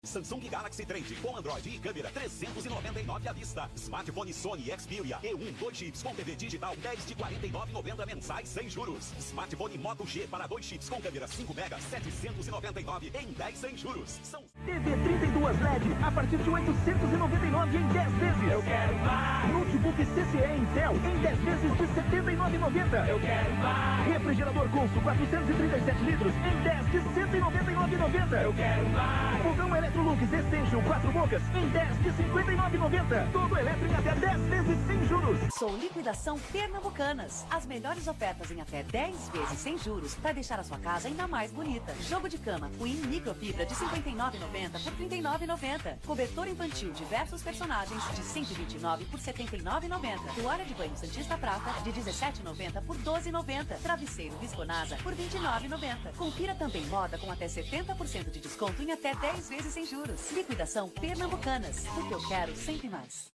Samsung Galaxy Trend com Android e câmera 399 à vista. Smartphone Sony Xperia E1 2 chips com TV digital 10 de 49,90 mensais sem juros. Smartphone Moto G para 2 chips com câmera 5 mega 799 em 10 sem juros. TV 32 LED a partir de 899 em 10 vezes. Eu quero mais. Notebook CCE Intel em 10 vezes de 79,90. Eu quero mais. Refrigerador Consul 437 litros em 10 de 199,90. Eu quero mais. Fogão Electrolux Essential 4 bocas em 10 de 59,90. Todo elétrico em até 10 vezes sem juros. Sou Liquidação Pernambucanas. As melhores ofertas em até 10 vezes sem juros para deixar a sua casa ainda mais bonita. Jogo de cama Queen microfibra de R$ 59,90 por R$ 39,90. Cobertor infantil diversos personagens de R$ 129 por R$ 79,90. Toalha de banho Santista Prata de R$ 17,90 por R$ 12,90. Travesseiro Visconasa por R$ 29,90. Confira também moda com até 70% de desconto em até 10 vezes sem juros. Liquidação Pernambucanas. Porque eu quero sempre mais.